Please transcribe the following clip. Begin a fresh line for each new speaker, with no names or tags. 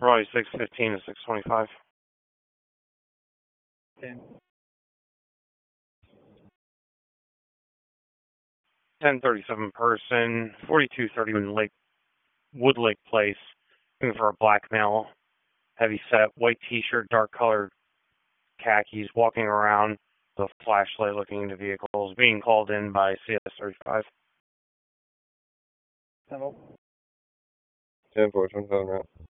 Probably 6:15 to 6:25. 1037 person, 4231 Wood Lake Place, looking for a black male, heavy set, white t-shirt, dark colored khakis, walking around with a flashlight looking into vehicles, being called in by CS35.
10-4, 27 route.